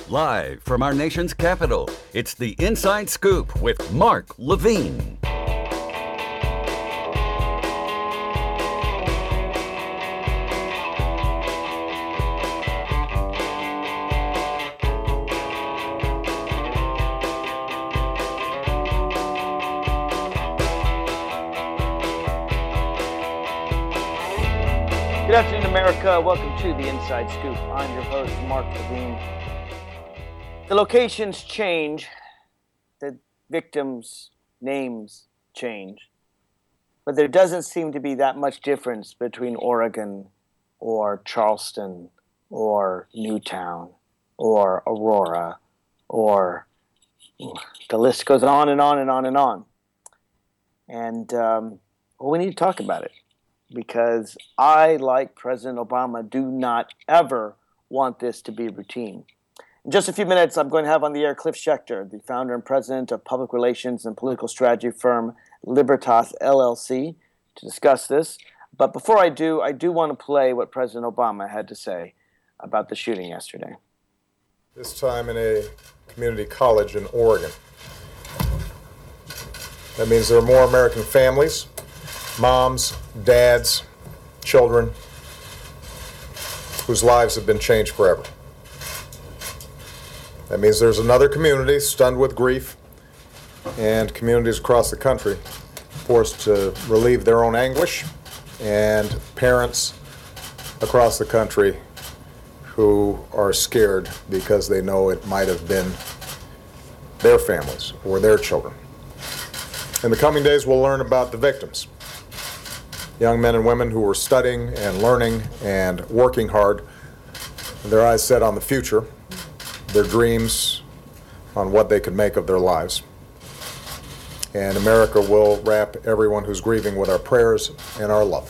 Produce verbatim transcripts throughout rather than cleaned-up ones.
Live from our nation's capital, it's the Inside Scoop with Mark Levine. Good afternoon, America. Welcome to the Inside Scoop. I'm your host, Mark Levine. The locations change, the victims' names change, but there doesn't seem to be that much difference between Oregon or Charleston or Newtown or Aurora or the list goes on and on and on and on. And um, well, we need to talk about it. Because I, like President Obama, do not ever want this to be routine. In just a few minutes, I'm going to have on the air Cliff Schechter, the founder and president of public relations and political strategy firm Libertas L L C, to discuss this. But before I do, I do want to play what President Obama had to say about the shooting yesterday. This time in a community college in Oregon. That means there are more American families, moms, dads, children, whose lives have been changed forever. That means there's another community stunned with grief, and communities across the country forced to relieve their own anguish, and parents across the country who are scared because they know it might have been their families or their children. In the coming days, we'll learn about the victims. Young men and women who were studying and learning and working hard, their eyes set on the future, their dreams on what they could make of their lives. And America will wrap everyone who's grieving with our prayers and our love.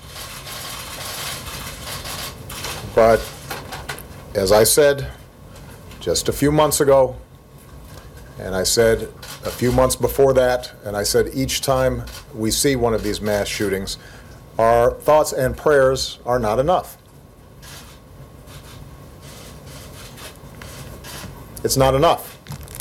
But as I said just a few months ago, and I said a few months before that, and I said each time we see one of these mass shootings, our thoughts and prayers are not enough. It's not enough.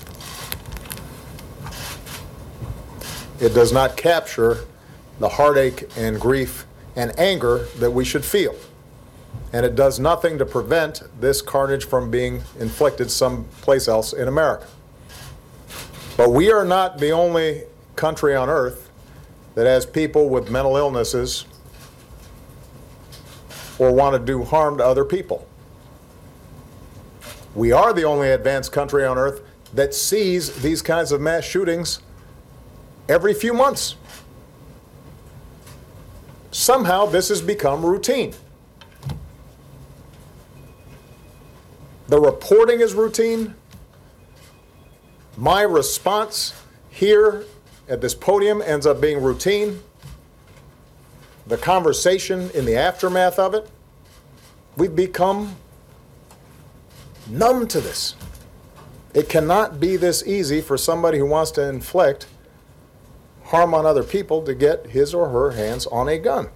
It does not capture the heartache and grief and anger that we should feel. And it does nothing to prevent this carnage from being inflicted someplace else in America. But we are not the only country on earth that has people with mental illnesses or want to do harm to other people. We are the only advanced country on earth that sees these kinds of mass shootings every few months. Somehow this has become routine. The reporting is routine. My response here at this podium ends up being routine. The conversation in the aftermath of it, we've become numb to this. It cannot be this easy for somebody who wants to inflict harm on other people to get his or her hands on a gun.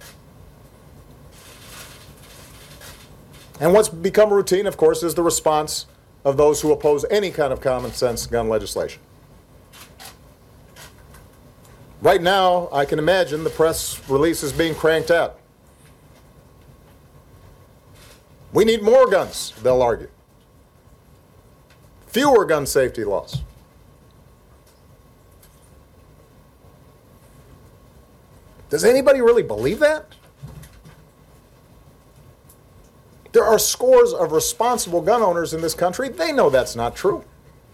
And what's become routine, of course, is the response of those who oppose any kind of common sense gun legislation. Right now, I can imagine the press releases being cranked out. We need more guns, they'll argue. Fewer gun safety laws. Does anybody really believe that? There are scores of responsible gun owners in this country. They know that's not true.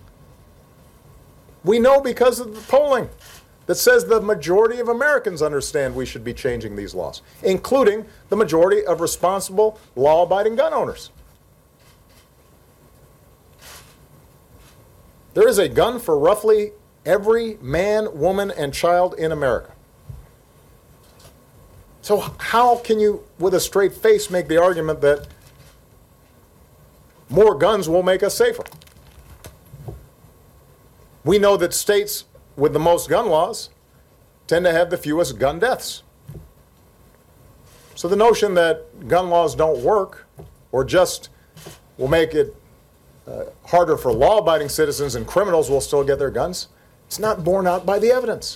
We know because of the polling that says the majority of Americans understand we should be changing these laws, including the majority of responsible, law-abiding gun owners. There is a gun for roughly every man, woman, and child in America. So how can you, with a straight face, make the argument that more guns will make us safer? We know that states with the most gun laws tend to have the fewest gun deaths. So the notion that gun laws don't work or just will make it uh, harder for law-abiding citizens and criminals will still get their guns. It's not borne out by the evidence.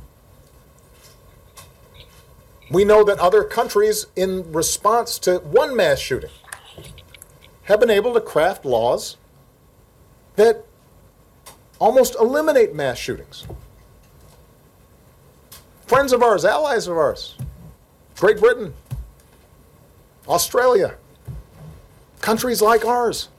We know that other countries, in response to one mass shooting, have been able to craft laws that almost eliminate mass shootings. Friends of ours, allies of ours, Great Britain, Australia, countries like ours.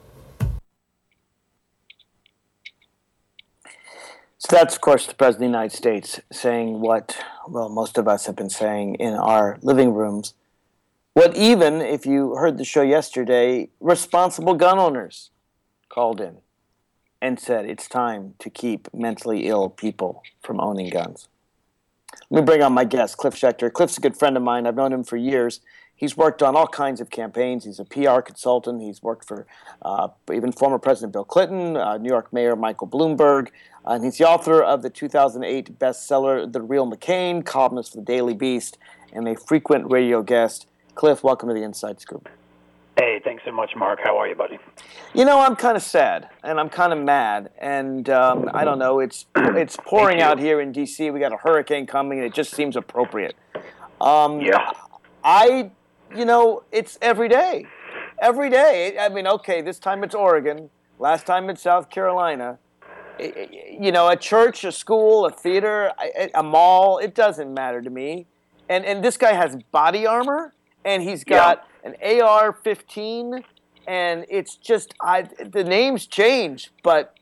So that's, of course, the President of the United States saying what, well, most of us have been saying in our living rooms. What even, if you heard the show yesterday, responsible gun owners called in and said it's time to keep mentally ill people from owning guns. Let me bring on my guest, Cliff Schecter. Cliff's a good friend of mine. I've known him for years. He's worked on all kinds of campaigns. He's a P R consultant. He's worked for uh, even former President Bill Clinton, uh, New York Mayor Michael Bloomberg, uh, and he's the author of the two thousand eight bestseller, The Real McCain, columnist for the Daily Beast, and a frequent radio guest. Cliff, welcome to the Inside Scoop. Hey, thanks so much, Mark. How are you, buddy? You know, I'm kind of sad, and I'm kind of mad, and um, I don't know, it's it's pouring out here in D C. We got a hurricane coming, and it just seems appropriate. Um, yeah. I, you know, it's every day. Every day. I mean, okay, this time it's Oregon. Last time it's South Carolina. You know, a church, a school, a theater, a mall, it doesn't matter to me. And and this guy has body armor, and he's got yeah. an A R fifteen, and it's just, I the names change, but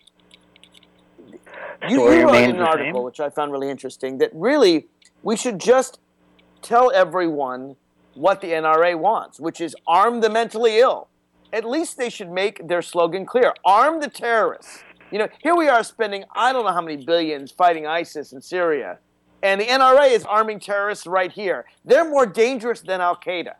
you, you wrote an article, which I found really interesting, that really we should just tell everyone what the N R A wants, which is arm the mentally ill. At least they should make their slogan clear. Arm the terrorists. You know, here we are spending, I don't know how many billions fighting ISIS in Syria, and the N R A is arming terrorists right here. They're more dangerous than Al-Qaeda.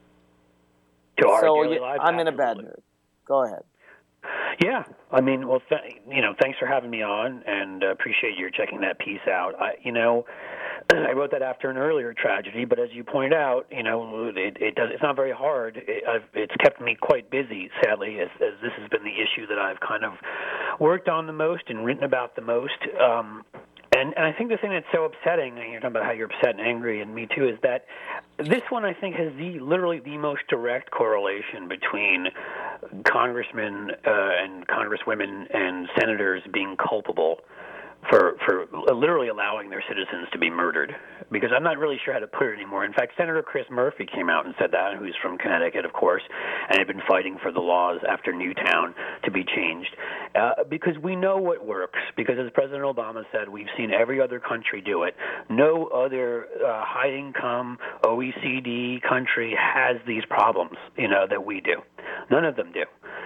To our so daily you, lives, I'm in a bad absolutely. mood. Go ahead. Yeah, I mean, well, th- you know, thanks for having me on, and uh, appreciate you checking that piece out. I, you know, I wrote that after an earlier tragedy, but as you pointed out, you know, it, it does. It's not very hard. It, I've, it's kept me quite busy, sadly, as, as this has been the issue that I've kind of worked on the most and written about the most. Um, And, and I think the thing that's so upsetting, and you're talking about how you're upset and angry, and me too, is that this one I think has the literally the most direct correlation between congressmen uh, and congresswomen and senators being culpable for for literally allowing their citizens to be murdered. Because I'm not really sure how to put it anymore. In fact, Senator Chris Murphy came out and said that, who's from Connecticut, of course, and had been fighting for the laws after Newtown to be changed. Uh, because we know what works. Because as President Obama said, we've seen every other country do it. No other uh, high-income O E C D country has these problems, you know, that we do. None of them do.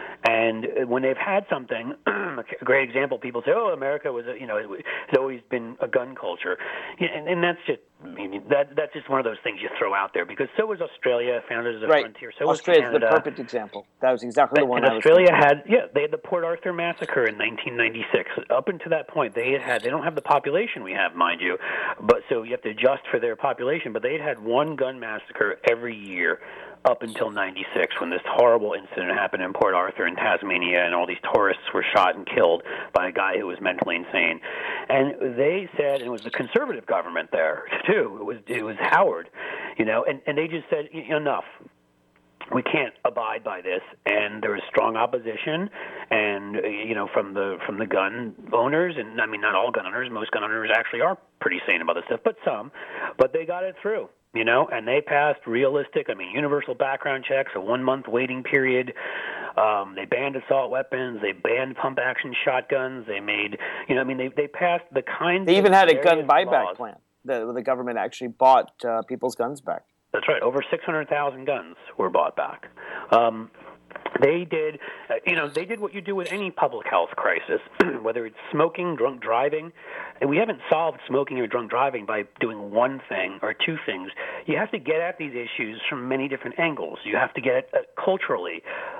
And when they've had something, a great example, people say, "Oh, America was, a, you know, it's always been a gun culture," and, and that's just, I mean, that that's just one of those things you throw out there. Because so was Australia, founded as a right. frontier. So Australia's was Canada. the perfect example. That was exactly the one. And I was Australia thinking. had, yeah, they had the Port Arthur massacre in nineteen ninety-six. Up until that point, they had had, they don't have the population we have, mind you, but so you have to adjust for their population. But they had had one gun massacre every year up until ninety-six, when this horrible incident happened in Port Arthur in Tasmania, and all these tourists were shot and killed by a guy who was mentally insane. And they said, and it was the conservative government there too. It was it was Howard, you know, and and they just said, enough. We can't abide by this, and there was strong opposition, and you know, from the from the gun owners, and I mean, not all gun owners. Most gun owners actually are pretty sane about this stuff, but some. But they got it through, you know, and they passed realistic, I mean, universal background checks, a one-month waiting period. Um, they banned assault weapons. They banned pump-action shotguns. They made, you know, I mean, they they passed the kinds. They even of had a gun buyback laws. plan. The the government actually bought uh, people's guns back. That's right. Over six hundred thousand guns were bought back. Um, they did, uh, you know, they did what you do with any public health crisis, whether it's smoking, drunk driving. And we haven't solved smoking or drunk driving by doing one thing or two things. You have to get at these issues from many different angles. You have to get at, uh, culturally.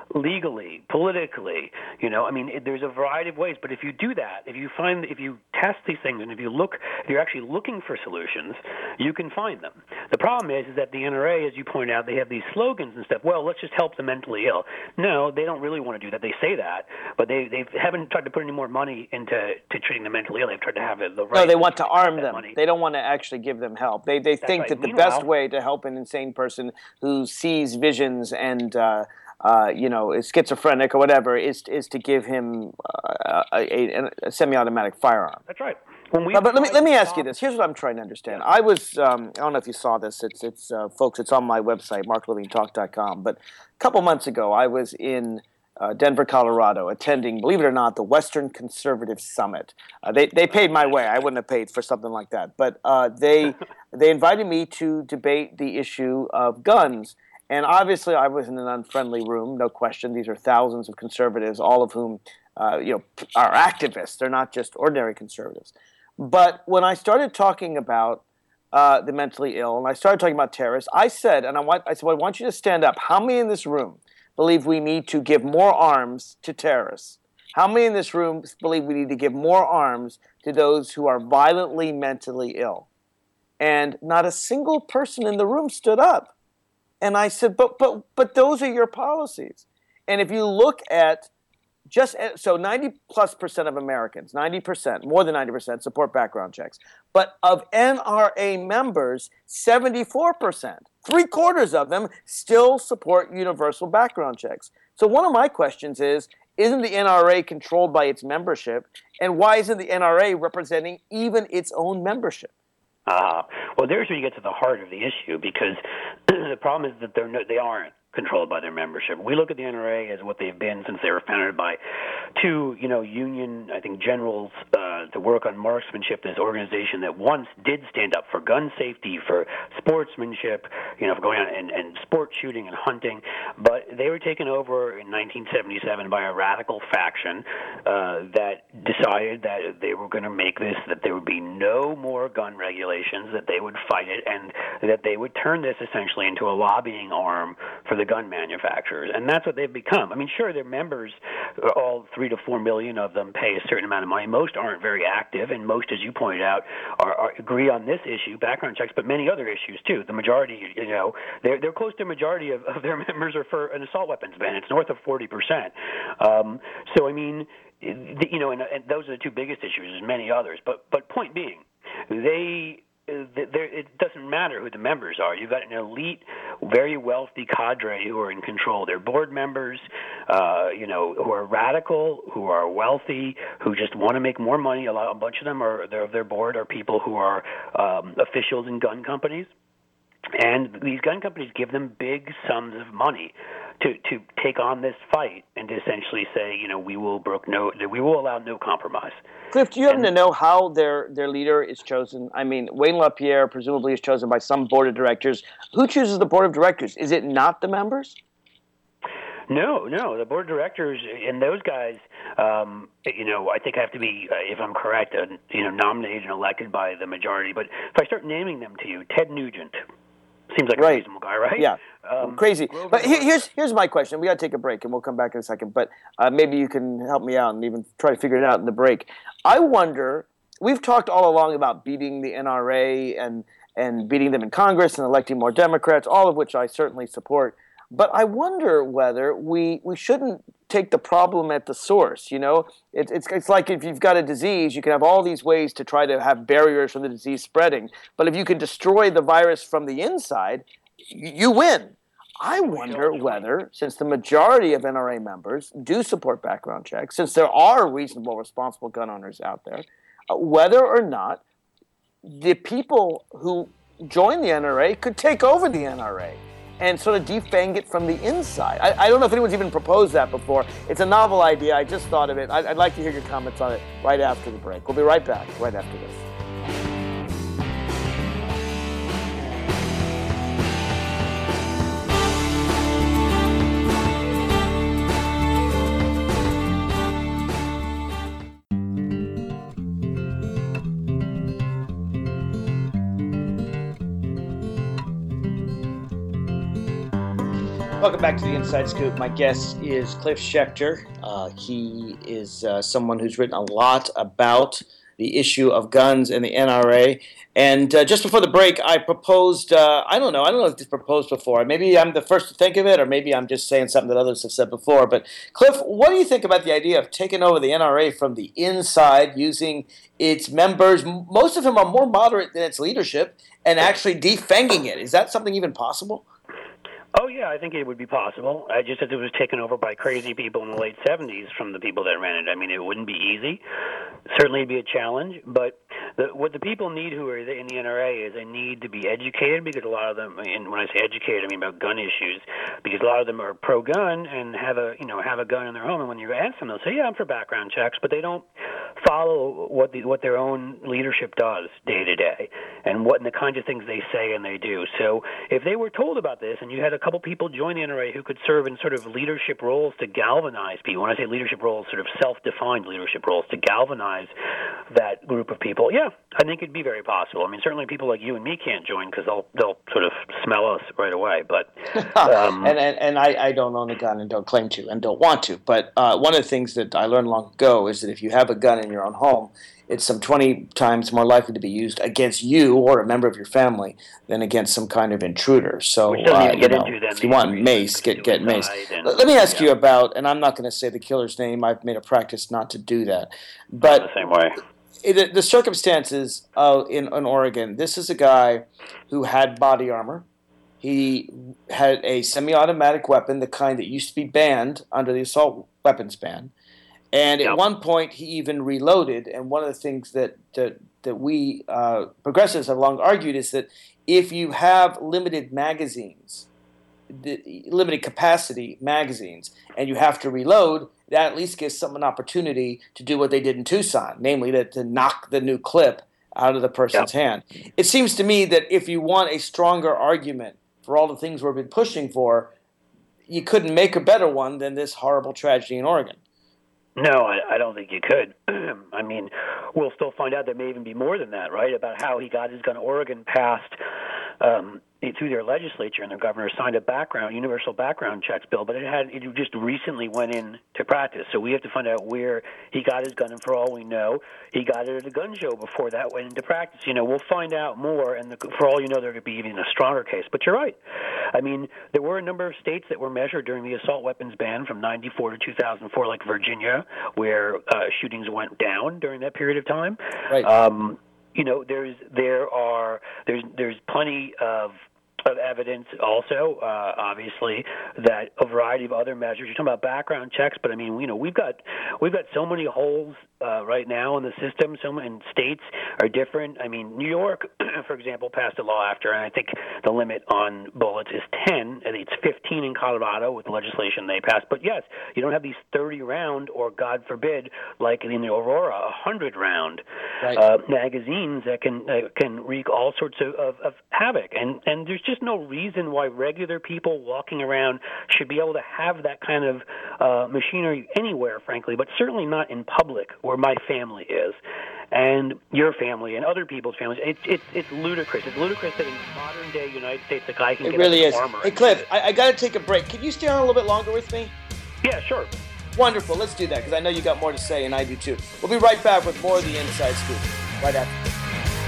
legally, politically, you know, I mean, it, there's a variety of ways. But if you do that, if you find, if you test these things, and if you look, if you're actually looking for solutions, you can find them. The problem is, is that the N R A, as you point out, they have these slogans and stuff. Well, let's just help the mentally ill. No, they don't really want to do that. They say that, but they they haven't tried to put any more money into to treating the mentally ill. They've tried to have it the right. No, they want to arm them. Money. They don't want to actually give them help. They they That's think right. that the Meanwhile, best way to help an insane person who sees visions and uh, uh, you know is schizophrenic or whatever is is to give him uh, a, a, a semi-automatic firearm. That's right. When we But, but let me let me ask stop, you this. Here's what I'm trying to understand. I was um, I don't know if you saw this. It's it's uh, folks. It's on my website, mark levine talk dot com. But a couple months ago, I was in Uh, Denver, Colorado, attending, believe it or not, the Western Conservative Summit. Uh, they they paid my way. I wouldn't have paid for something like that. But uh, they they invited me to debate the issue of guns. And obviously, I was in an unfriendly room, no question. These are thousands of conservatives, all of whom uh, you know are activists. They're not just ordinary conservatives. But when I started talking about uh, the mentally ill, and I started talking about terrorists, I said, and I want I said, well, I want you to stand up. How many in this room believe we need to give more arms to terrorists? How many in this room believe we need to give more arms to those who are violently mentally ill? And not a single person in the room stood up. And I said, but but but those are your policies. And if you look at just so ninety plus percent of Americans, ninety percent, more than ninety percent support background checks. But of N R A members, seventy-four percent, three quarters of them still support universal background checks. So one of my questions is, isn't the N R A controlled by its membership? And why isn't the N R A representing even its own membership? Uh, well, there's where you get to the heart of the issue, because the problem is that they're no, they aren't controlled by their membership. We look at the N R A as what they've been since they were founded by two, you know, union, I think, generals uh, to work on marksmanship, this organization that once did stand up for gun safety, for sportsmanship, you know, for going on and, and sport shooting and hunting. But they were taken over in nineteen seventy-seven by a radical faction uh, that decided that they were going to make this, that there would be no more gun regulations, that they would fight it, and that they would turn this essentially into a lobbying arm for the gun manufacturers. And that's what they've become. I mean, sure, their members, all three to four million of them, pay a certain amount of money. Most aren't very active, and most, as you pointed out, are, are agree on this issue, background checks, but many other issues too. The majority, you know, they're they're close to a majority of, of their members are for an assault weapons ban. It's north of forty percent. Um, so I mean, you know, and, and those are the two biggest issues. There's many others, but but point being, they. There, it doesn't matter who the members are. You've got an elite, very wealthy cadre who are in control. They're board members, uh, you know, who are radical, who are wealthy, who just want to make more money. A lot, a bunch of them are of their board are people who are um, officials in gun companies, and these gun companies give them big sums of money to to take on this fight and to essentially say, you know, we will brook no, we will allow no compromise. Cliff, do you happen to know how their, their leader is chosen? I mean, Wayne LaPierre presumably is chosen by some board of directors. Who chooses the board of directors? Is it not the members? No, no. The board of directors and those guys, um, you know, I think have to be, uh, if I'm correct, uh, you know, nominated and elected by the majority. But if I start naming them to you, Ted Nugent. Seems like right. a reasonable guy, right? Yeah, um, crazy. Grover but here, here's here's my question. We got to take a break, and we'll come back in a second. But uh, maybe you can help me out and even try to figure it out in the break. I wonder. We've talked all along about beating the N R A and and beating them in Congress and electing more Democrats, all of which I certainly support. But I wonder whether we we shouldn't take the problem at the source. You know, it, it's it's like if you've got a disease, you can have all these ways to try to have barriers from the disease spreading. But if you can destroy the virus from the inside, you, you win. I wonder whether, since the majority of N R A members do support background checks, since there are reasonable, responsible gun owners out there, uh, whether or not the people who join the N R A could take over the N R A and sort of defang it from the inside. I, I don't know if anyone's even proposed that before. It's a novel idea. I just thought of it. I'd, I'd like to hear your comments on it right after the break. We'll be right back right after this. Welcome back to the Inside Scoop. My guest is Cliff Schecter. Uh, he is uh, someone who's written a lot about the issue of guns and the N R A. And uh, just before the break, I proposed, uh, I don't know, I don't know if this proposed before. Maybe I'm the first to think of it, or maybe I'm just saying something that others have said before. But Cliff, what do you think about the idea of taking over the N R A from the inside, using its members, most of whom are more moderate than its leadership, and actually defanging it? Is that something even possible? Oh, yeah, I think it would be possible. I just said it was taken over by crazy people in the late seventies from the people that ran it. I mean, it wouldn't be easy. Certainly it'd be a challenge. But the, what the people need who are in the N R A is they need to be educated, because a lot of them, and when I say educated, I mean about gun issues, because a lot of them are pro-gun and have a, you know, have a gun in their home. And when you ask them, they'll say, yeah, I'm for background checks, but they don't follow what the, what their own leadership does day to day and what and the kinds of things they say and they do. So if they were told about this and you had a couple people join the N R A who could serve in sort of leadership roles to galvanize people, when I say leadership roles, sort of self-defined leadership roles to galvanize that group of people, yeah, I think it'd be very possible. I mean, certainly people like you and me can't join because they'll they'll sort of smell us right away. But um, and and, and I, I don't own a gun and don't claim to and don't want to. But uh, one of the things that I learned long ago is that if you have a gun in your own home, it's some twenty times more likely to be used against you or a member of your family than against some kind of intruder. So, uh, you know, if you want mace, get get mace. and, Let me ask yeah. you about, and I'm not going to say the killer's name. I've made a practice not to do that. But the same way. it, the circumstances uh, in, in Oregon, this is a guy who had body armor. He had a semi-automatic weapon, the kind that used to be banned under the assault weapons ban. And at Yep. one point, he even reloaded. And one of the things that that, that we uh, progressives have long argued is that if you have limited magazines, the, limited capacity magazines, and you have to reload, that at least gives someone an opportunity to do what they did in Tucson, namely to, to knock the new clip out of the person's Yep. hand. It seems to me that if you want a stronger argument for all the things we've been pushing for, you couldn't make a better one than this horrible tragedy in Oregon. No, I, I don't think you could. I mean, we'll still find out there may even be more than that, right, about how he got his gun. Oregon passed um, through their legislature, and their governor signed a background, universal background checks bill, but it had it just recently went into practice. So we have to find out where he got his gun, and for all we know, he got it at a gun show before that went into practice. You know, we'll find out more, and the, for all you know, there could be even a stronger case. But you're right. I mean, there were a number of states that were measured during the assault weapons ban from ninety-four to two thousand four, like Virginia, where uh, shootings went down during that period of time. Right. Um, you know, there's there are there's there's plenty of of evidence also, uh, obviously, that a variety of other measures. You're talking about background checks, but I mean, you know, we've got we've got so many holes uh, right now in the system. So many and states are different. I mean, New York, for example, passed a law after, and I think the limit on bullets is ten, and it's fifteen in Colorado with the legislation they passed. But yes, you don't have these thirty round, or God forbid, like in the Aurora, one hundred round Right. uh, magazines that can uh, can wreak all sorts of, of, of havoc. And and there's just no reason why regular people walking around should be able to have that kind of uh, machinery anywhere, frankly, but certainly not in public where my family is and your family and other people's families. It's it's it's ludicrous. It's ludicrous that in modern day United States a guy can It get really up is. to armor. Hey, Cliff, I, I got to take a break. Can you stay on a little bit longer with me? Yeah, sure. Wonderful. Let's do that, because I know you got more to say, and I do too. We'll be right back with more of the Inside Scoop right after this.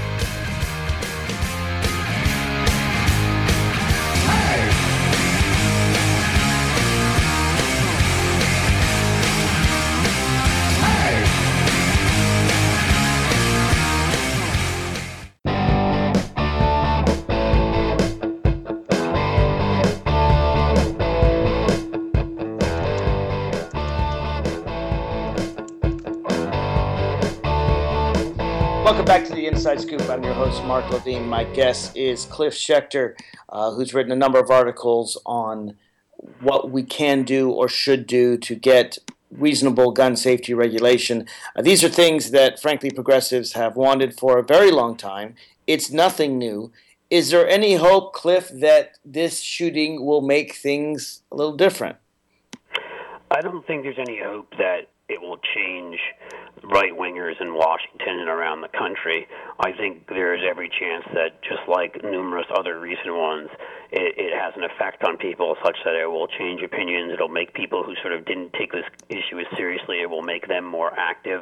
Welcome back to the Inside Scoop. I'm your host, Mark Levine. My guest is Cliff Schecter, uh, who's written a number of articles on what we can do or should do to get reasonable gun safety regulation. Uh, these are things that, frankly, progressives have wanted for a very long time. It's nothing new. Is there any hope, Cliff, that this shooting will make things a little different? I don't think there's any hope that it will change right-wingers in Washington and around the country, I think there is every chance that, just like numerous other recent ones, it, it has an effect on people such that it will change opinions. It'll make people who sort of didn't take this issue as seriously, it will make them more active.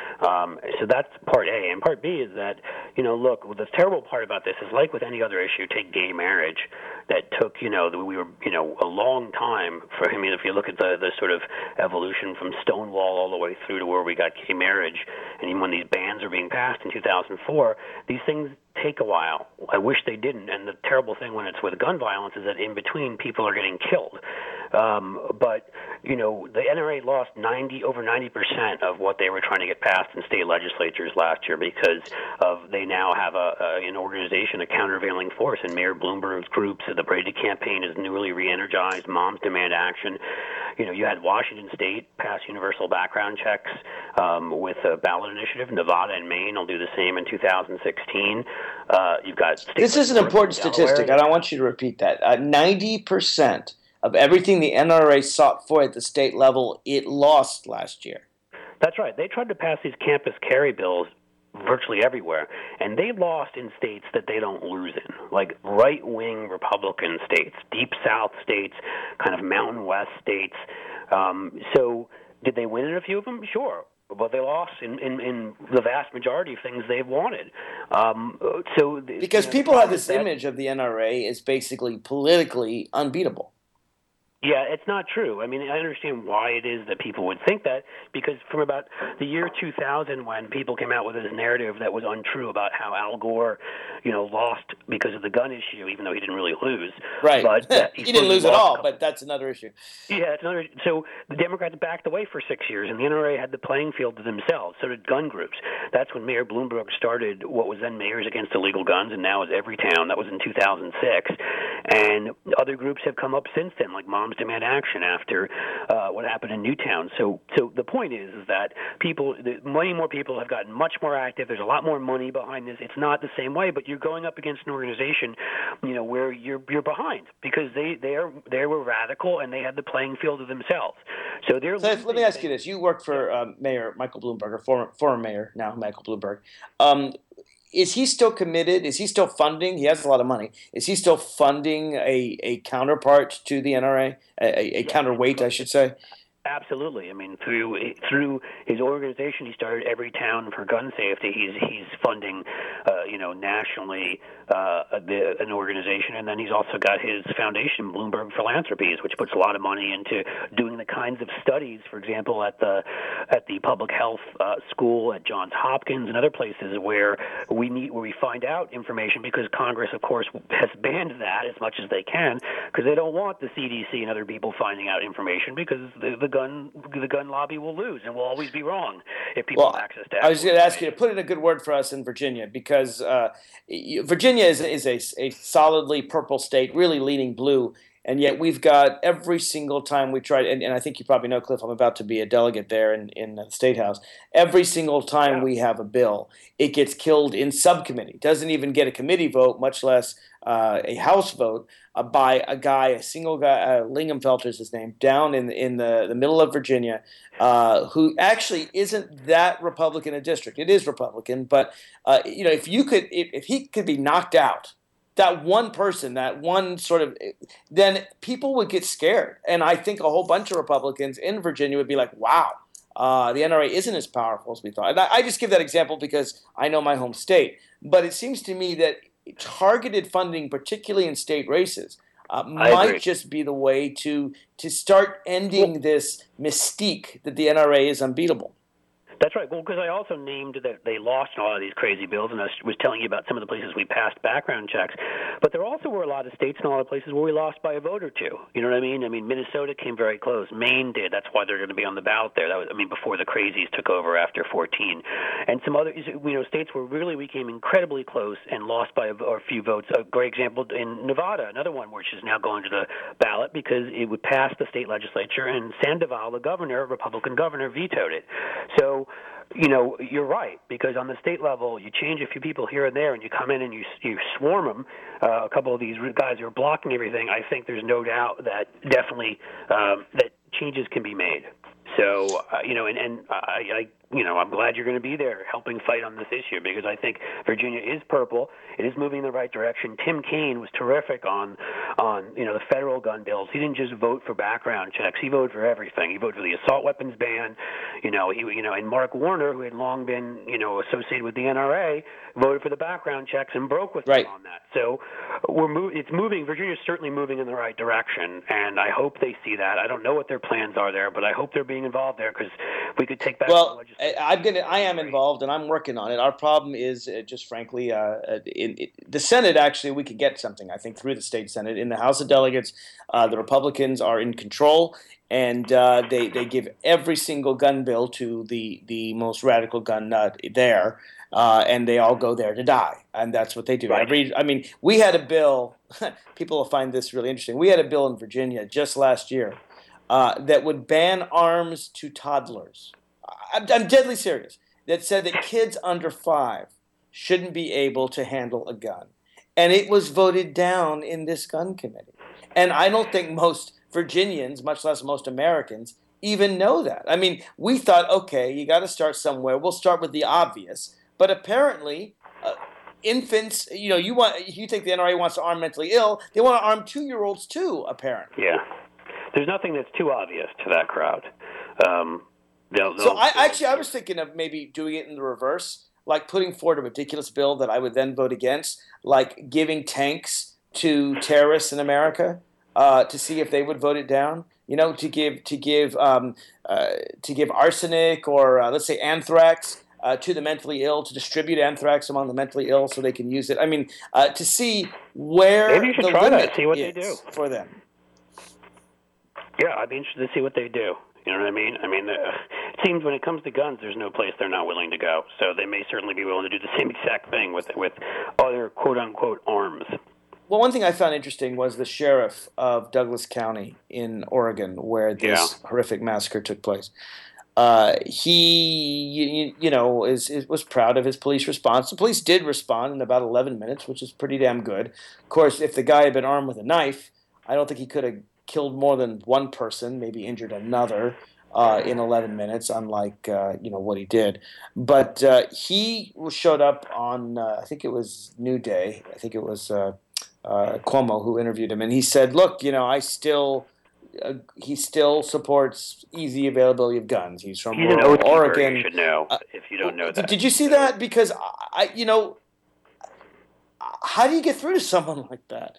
Um, so that's part A. And part B is that, you know, look, the terrible part about this is, like with any other issue, take gay marriage, that took, you know, we were, you know, a long time for, I mean, if you look at the, the sort of evolution from Stonewall all the way through to where we got gay marriage, and even when these bans are being passed in two thousand four, these things take a while. I wish they didn't. And the terrible thing when it's with gun violence is that in between, people are getting killed. Um, but, you know, the N R A lost ninety over ninety percent of what they were trying to get passed in state legislatures last year because of they now have a, a an organization, a countervailing force, and Mayor Bloomberg's groups. The Brady campaign is newly re-energized. Moms demand action. You know, you had Washington State pass universal background checks um, with a ballot initiative. Nevada and Maine will do the same in two thousand sixteen. Uh, you've got state this is an important statistic. I don't want you to repeat that. Uh, ninety percent of everything the N R A sought for at the state level, it lost last year. That's right. They tried to pass these campus carry bills virtually everywhere, and they lost in states that they don't lose in, like right-wing Republican states, deep South states, kind of Mountain West states. Um, so did they win in a few of them? Sure. But they lost in, in, in the vast majority of things they've wanted. Um, so Because you know, people have this that, image of the N R A as basically politically unbeatable. Yeah, it's not true. I mean, I understand why it is that people would think that, because from about the year two thousand, when people came out with this narrative that was untrue about how Al Gore, you know, lost because of the gun issue, even though he didn't really lose. Right. But uh, he didn't lose at all, but that's another issue. Yeah, it's another. So the Democrats backed away for six years, and the N R A had the playing field to themselves. So did gun groups. That's when Mayor Bloomberg started what was then Mayors Against Illegal Guns, and now is Everytown. That was in two thousand six. And other groups have come up since then, like Moms Demand Action after uh, what happened in Newtown. So, so the point is, is that people, the, many more people have gotten much more active. There's a lot more money behind this. It's not the same way, but you're going up against an organization, you know, where you're you're behind because they they are they were radical and they had the playing field to themselves. So they're. So let me ask you this: you worked for um, Mayor Michael Bloomberg, or former former mayor now Michael Bloomberg. Um, Is he still committed? Is he still funding? He has a lot of money. Is he still funding a, a counterpart to the N R A, a, a counterweight, I should say? Absolutely. I mean, through through his organization, he started Everytown for gun safety. He's he's funding, uh, you know, nationally uh, the, an organization, and then he's also got his foundation, Bloomberg Philanthropies, which puts a lot of money into doing the kinds of studies, for example, at the at the public health uh, school at Johns Hopkins and other places where we need where we find out information, because Congress, of course, has banned that as much as they can because they don't want the C D C and other people finding out information, because the, the gun the gun lobby will lose and will always be wrong if people well, have access to. I was going to ask you to put in a good word for us in Virginia, because uh, Virginia is is a, a solidly purple state, really leaning blue, and yet we've got every single time we try, and, and I think you probably know, Cliff, I'm about to be a delegate there in, in the State House. Every single time yeah. we have a bill, it gets killed in subcommittee. Doesn't even get a committee vote, much less uh, a House vote, uh, by a guy, a single guy, uh, Lingenfelter is his name, down in in the, the middle of Virginia, uh, who actually isn't that Republican a district. It is Republican, but uh, you know, if you could, if, if he could be knocked out, that one person, that one sort of, then people would get scared. And I think a whole bunch of Republicans in Virginia would be like, wow, uh, the N R A isn't as powerful as we thought. And I, I just give that example because I know my home state. But it seems to me that targeted funding, particularly in state races, uh, might just be the way to to start ending well, this mystique that the N R A is unbeatable. That's right. Well, because I also named that they lost in a lot of these crazy bills, and I was telling you about some of the places we passed background checks. But there also were a lot of states and a lot of places where we lost by a vote or two. You know what I mean? I mean, Minnesota came very close. Maine did. That's why they're going to be on the ballot there. That was, I mean, before the crazies took over after fourteen. And some other, you know, states where really we came incredibly close and lost by a, or a few votes. A great example in Nevada, another one which is now going to the ballot because it would pass the state legislature, and Sandoval, the governor, Republican governor, vetoed it. So, you know, you're right, because on the state level, you change a few people here and there, and you come in and you you swarm them. Uh, a couple of these guys who are blocking everything. I think there's no doubt that definitely um, that changes can be made. So, uh, you know, and, and I, I, you know, I'm glad you're going to be there helping fight on this issue because I think Virginia is purple. It is moving in the right direction. Tim Kaine was terrific on, on you know, the federal gun bills. He didn't just vote for background checks. He voted for everything. He voted for the assault weapons ban. You know, he, you know, and Mark Warner, who had long been, you know, associated with the N R A, voted for the background checks and broke with Right. them on that. So we're move, it's moving. Virginia's certainly moving in the right direction, and I hope they see that. I don't know what their plans are there, but I hope they're being involved there because we could take back. Well, I, I'm gonna. I am involved, and I'm working on it. Our problem is uh, just frankly, uh, in, in the Senate. Actually, we could get something. I think through the state Senate. In the House of Delegates, uh, the Republicans are in control, and uh, they they give every single gun bill to the the most radical gun nut there. Uh, and they all go there to die, and that's what they do. Right. Every, I mean, we had a bill. People will find this really interesting. We had a bill in Virginia just last year uh, that would ban arms to toddlers. I'm, I'm deadly serious. That said that kids under five shouldn't be able to handle a gun, and it was voted down in this gun committee. And I don't think most Virginians, much less most Americans, even know that. I mean, we thought, okay, you got to start somewhere. We'll start with the obvious. But apparently, uh, infants, you know, you want you think the N R A wants to arm mentally ill, they want to arm two-year-olds too, apparently. Yeah. There's nothing that's too obvious to that crowd. Um, they'll, they'll, so I they'll, actually, I was thinking of maybe doing it in the reverse, like putting forward a ridiculous bill that I would then vote against, like giving tanks to terrorists in America uh, to see if they would vote it down. You know, to give to give um, uh, to give arsenic or uh, let's say anthrax. Uh, to the mentally ill, to distribute anthrax among the mentally ill so they can use it. I mean, uh, to see where Maybe you should the try limit that, see what is they do. for them. Yeah, I'd be interested to see what they do. You know what I mean? I mean, uh, it seems when it comes to guns, there's no place they're not willing to go. So they may certainly be willing to do the same exact thing with with other quote-unquote arms. Well, one thing I found interesting was the sheriff of Douglas County in Oregon, where this Yeah. horrific massacre took place. Uh, he, you, you know, is, is was proud of his police response. The police did respond in about eleven minutes, which is pretty damn good. Of course, if the guy had been armed with a knife, I don't think he could have killed more than one person, maybe injured another uh, in eleven minutes, unlike uh, you know what he did. But uh, he showed up on, uh, I think it was New Day. I think it was uh, uh, Cuomo who interviewed him, and he said, "Look, you know, I still." Uh, he still supports easy availability of guns. He's from He's an oath keeper, Oregon. you should know, Uh, if you don't know that. Did you see that? Because I, I, you know, how do you get through to someone like that?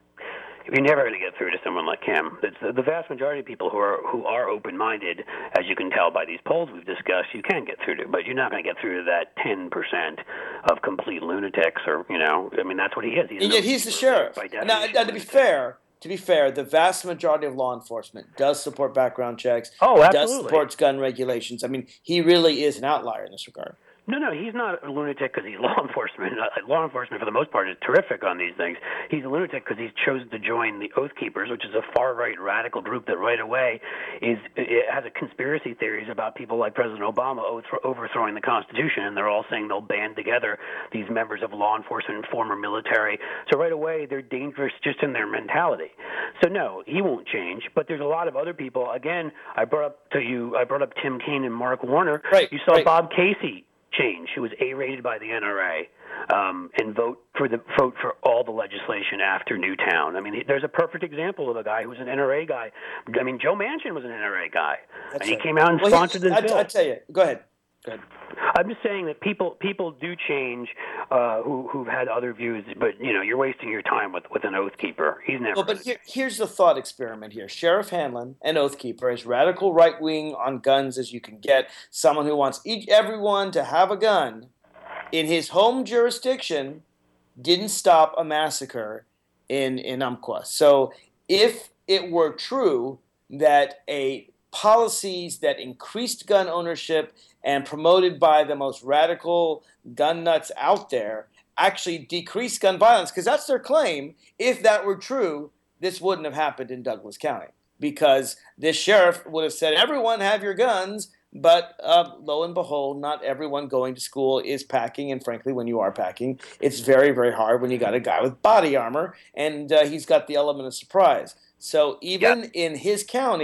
You're never going to get through to someone like him. It's the, the vast majority of people who are who are open-minded, as you can tell by these polls we've discussed, you can get through to, but you're not going to get through to that ten percent of complete lunatics, or you know, I mean, that's what he is. He's And yet he's the sheriff. by Now, definition. now, to be fair, to be fair, the vast majority of law enforcement does support background checks. Oh, does absolutely. supports gun regulations. I mean, he really is an outlier in this regard. No, no, he's not a lunatic because he's law enforcement. Uh, Law enforcement, for the most part, is terrific on these things. He's a lunatic because he's chosen to join the Oath Keepers, which is a far-right radical group that right away is it has a conspiracy theories about people like President Obama overthrowing the Constitution, and they're all saying they'll band together these members of law enforcement and former military. So right away, they're dangerous just in their mentality. So no, he won't change. But there's a lot of other people. Again, I brought up to you, I brought up Tim Kaine and Mark Warner. Right, you saw right. Bob Casey change, who was A-rated by the N R A, um, and vote for the vote for all the legislation after Newtown. I mean, he, there's a perfect example of a guy who was an N R A guy. I mean, Joe Manchin was an N R A guy, That's and he right. came out and Well, sponsored he, this I, bill. I tell you, go ahead. Go ahead. I'm just saying that people people do change uh, who who've had other views, but you know, you're wasting your time with, with an Oath Keeper. He's never. Well, but here, here's the thought experiment here. Sheriff Hanlon, an Oath Keeper, as radical right-wing on guns as you can get, someone who wants each everyone to have a gun, in his home jurisdiction, didn't stop a massacre in, in Umpqua. So if it were true that a policies that increased gun ownership and promoted by the most radical gun nuts out there actually decreased gun violence, because that's their claim. If that were true, this wouldn't have happened in Douglas County, because this sheriff would have said, everyone have your guns, but uh, lo and behold, not everyone going to school is packing, and frankly, when you are packing, it's very, very hard when you got a guy with body armor, and uh, he's got the element of surprise. So even Yep. in his county,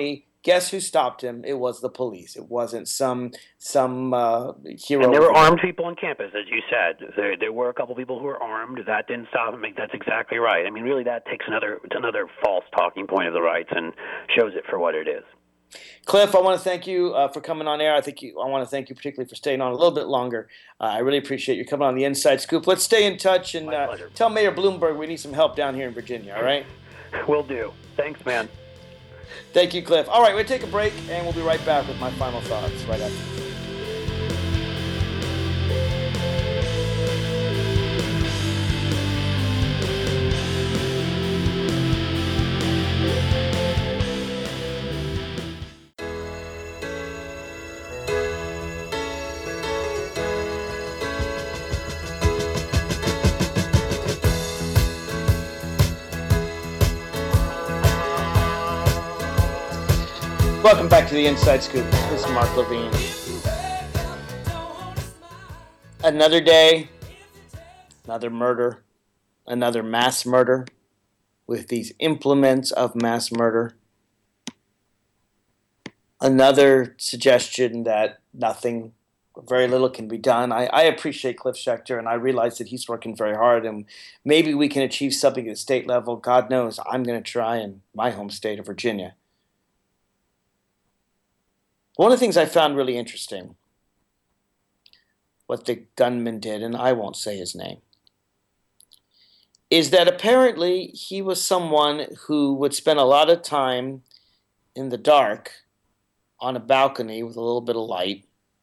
guess who stopped him? It was the police. It wasn't some some uh, hero. And there were armed people on campus, as you said. There, there were a couple people who were armed. That didn't stop him. That's exactly right. I mean, really, that takes another another false talking point of the rights and shows it for what it is. Cliff, I want to thank you uh, for coming on air. I think you, I want to thank you particularly for staying on a little bit longer. Uh, I really appreciate you coming on the Inside Scoop. Let's stay in touch and uh, tell Mayor Bloomberg we need some help down here in Virginia, all right? Will do. Thanks, man. Thank you, Cliff. All right, we'll take a break, and we'll be right back with my final thoughts right after this. Welcome back to the Inside Scoop. This is Mark Levine. Another day, another murder, another mass murder with these implements of mass murder. Another suggestion that nothing, very little can be done. I, I appreciate Cliff Schechter, and I realize that he's working very hard, and maybe we can achieve something at the state level. God knows I'm going to try in my home state of Virginia. One of the things I found really interesting, what the gunman did, and I won't say his name, is that apparently he was someone who would spend a lot of time in the dark on a balcony with a little bit of light,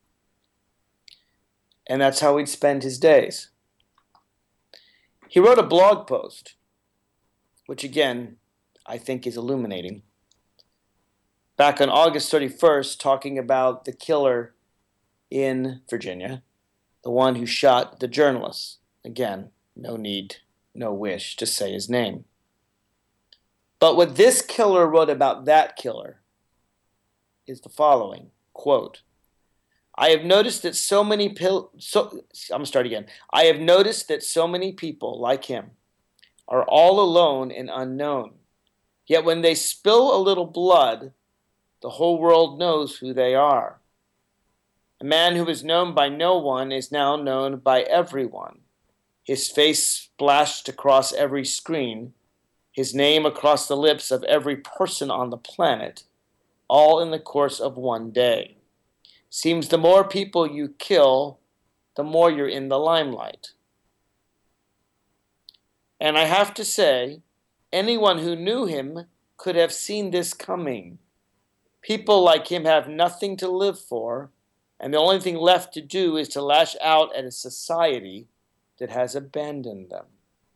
and that's how he'd spend his days. He wrote a blog post, which again, I think is illuminating, back on August thirty-first, talking about the killer in Virginia, the one who shot the journalist. Again, no need, no wish to say his name. But what this killer wrote about that killer is the following, quote, I have noticed that so many pil- so I'm going to start again. I have noticed that so many people like him are all alone and unknown. Yet when they spill a little blood, the whole world knows who they are. A man who is known by no one is now known by everyone. His face splashed across every screen, his name across the lips of every person on the planet, all in the course of one day. Seems the more people you kill, the more you're in the limelight. And I have to say, anyone who knew him could have seen this coming. People like him have nothing to live for, and the only thing left to do is to lash out at a society that has abandoned them.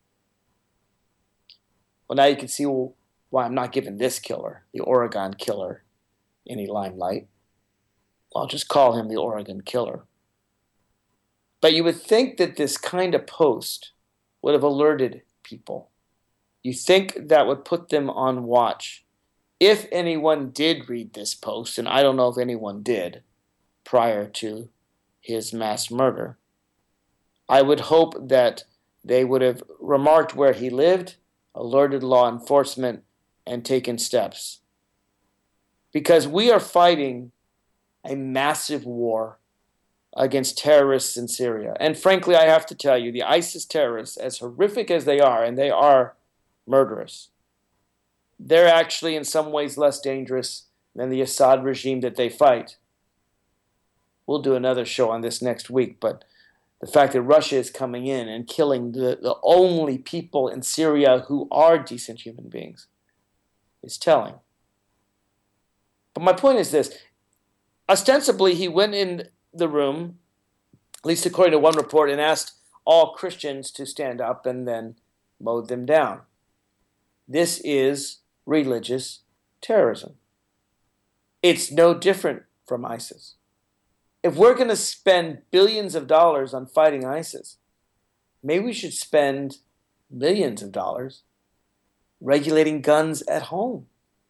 Well, now you can see why I'm not giving this killer, the Oregon killer, any limelight. I'll just call him the Oregon killer. But you would think that this kind of post would have alerted people. You think that would put them on watch. If anyone did read this post, and I don't know if anyone did prior to his mass murder, I would hope that they would have remarked where he lived, alerted law enforcement, and taken steps. Because we are fighting a massive war against terrorists in Syria. And frankly, I have to tell you, the ISIS terrorists, as horrific as they are, and they are murderous, they're actually in some ways less dangerous than the Assad regime that they fight. We'll do another show on this next week, but the fact that Russia is coming in and killing the, the only people in Syria who are decent human beings is telling. But my point is this. Ostensibly, he went in the room, at least according to one report, and asked all Christians to stand up and then mowed them down. This is religious terrorism. It's no different from ISIS. If we're going to spend billions of dollars on fighting ISIS, maybe we should spend millions of dollars regulating guns at home.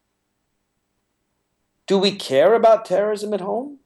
Do we care about terrorism at home?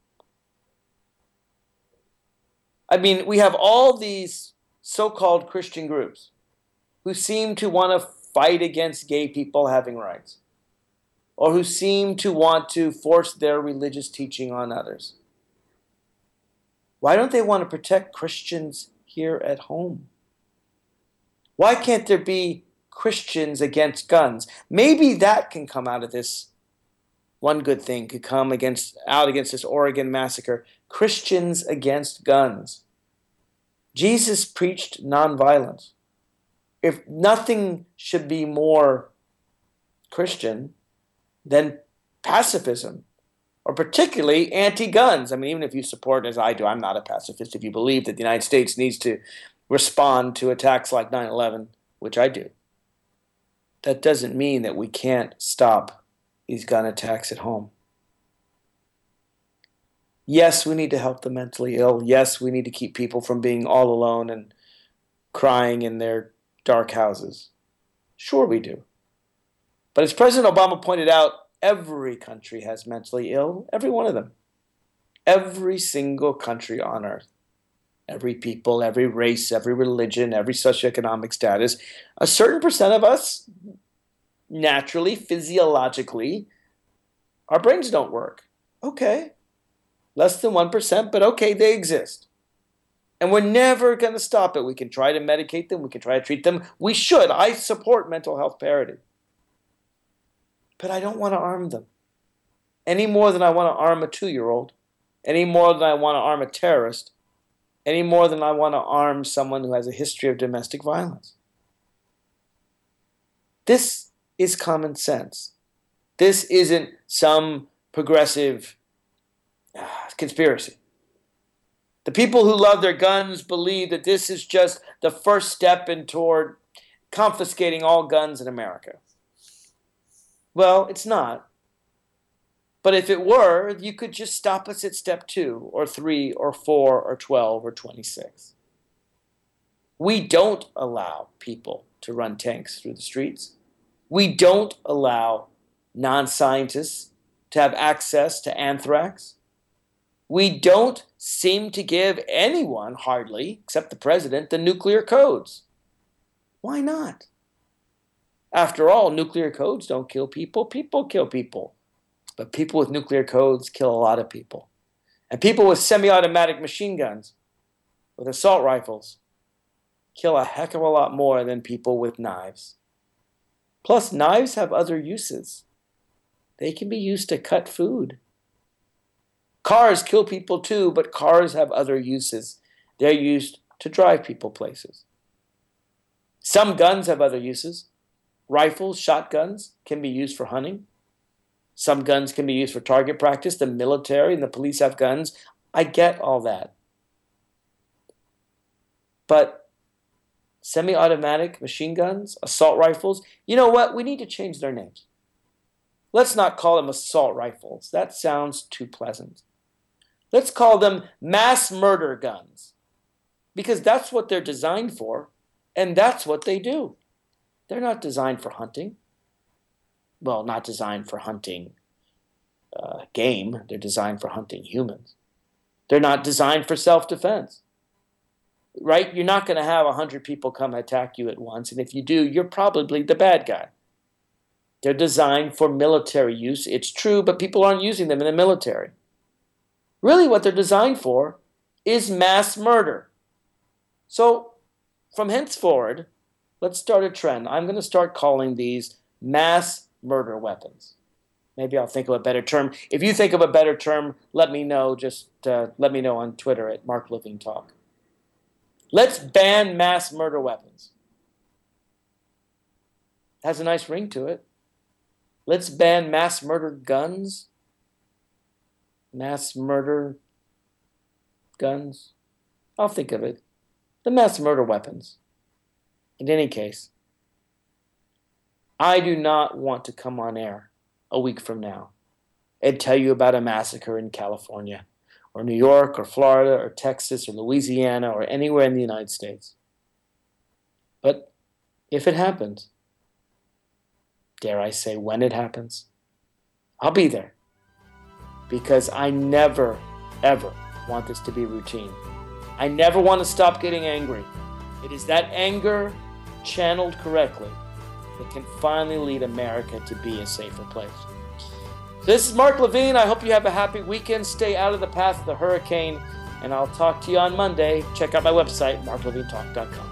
I mean, we have all these so-called Christian groups who seem to want to fight against gay people having rights. or who seem to want to force their religious teaching on others? Why don't they want to protect Christians here at home? Why can't there be Christians against guns? Maybe that can come out of this. One good thing could come against out against this Oregon massacre. Christians against guns. Jesus preached nonviolence. If nothing should be more Christian than pacifism, or particularly anti-guns. I mean, even if you support, as I do, I'm not a pacifist, if you believe that the United States needs to respond to attacks like nine eleven, which I do, that doesn't mean that we can't stop these gun attacks at home. Yes, we need to help the mentally ill. Yes, we need to keep people from being all alone and crying in their dark houses. Sure we do. But as President Obama pointed out, every country has mentally ill, every one of them. Every single country on earth. Every people, every race, every religion, every socioeconomic status. A certain percent of us, naturally, physiologically, our brains don't work. Okay. Less than one percent, but okay, they exist. And we're never going to stop it. We can try to medicate them. We can try to treat them. We should. I support mental health parity. But I don't want to arm them. Any more than I want to arm a two-year-old. Any more than I want to arm a terrorist. Any more than I want to arm someone who has a history of domestic violence. This is common sense. This isn't some progressive uh, conspiracy. The people who love their guns believe that this is just the first step in toward confiscating all guns in America. Well, it's not. But if it were, you could just stop us at step two, or three, or four, or twelve, or twenty-six. We don't allow people to run tanks through the streets. We don't allow non-scientists to have access to anthrax. We don't seem to give anyone, hardly, except the president, the nuclear codes. Why not? After all, nuclear codes don't kill people. People kill people. But people with nuclear codes kill a lot of people. And people with semi-automatic machine guns, with assault rifles, kill a heck of a lot more than people with knives. Plus, knives have other uses. They can be used to cut food. Cars kill people too, but cars have other uses. They're used to drive people places. Some guns have other uses. Rifles, shotguns can be used for hunting. Some guns can be used for target practice. The military and the police have guns. I get all that. But semi-automatic machine guns, assault rifles, you know what? We need to change their names. Let's not call them assault rifles. That sounds too pleasant. Let's call them mass murder guns. Because that's what they're designed for, and that's what they do. They're not designed for hunting. Well, not designed for hunting uh, game. They're designed for hunting humans. They're not designed for self-defense. Right? You're not going to have one hundred people come attack you at once, and if you do, you're probably the bad guy. They're designed for military use. It's true, but people aren't using them in the military. Really, what they're designed for is mass murder. So, from henceforward, let's start a trend. I'm going to start calling these mass murder weapons. Maybe I'll think of a better term. If you think of a better term, let me know. Just uh, let me know on Twitter at Mark Levine Talk. Let's ban mass murder weapons. Has a nice ring to it. Let's ban mass murder guns. Mass murder guns. I'll think of it. The mass murder weapons. In any case, I do not want to come on air a week from now and tell you about a massacre in California or New York or Florida or Texas or Louisiana or anywhere in the United States. But if it happens, dare I say when it happens, I'll be there. Because I never, ever want this to be routine. I never want to stop getting angry. It is that anger channeled correctly that can finally lead America to be a safer place. This is Mark Levine. I hope you have a happy weekend. Stay out of the path of the hurricane, and I'll talk to you on Monday. Check out my website, mark levine talk dot com.